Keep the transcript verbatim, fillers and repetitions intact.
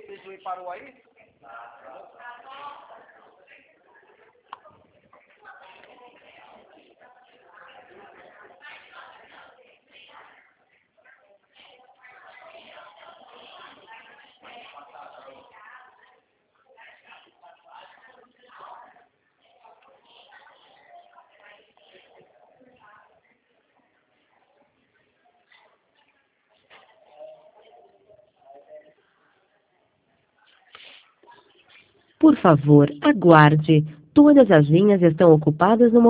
Esse juiz parou aí? Por favor, aguarde. Todas as linhas estão ocupadas no momento.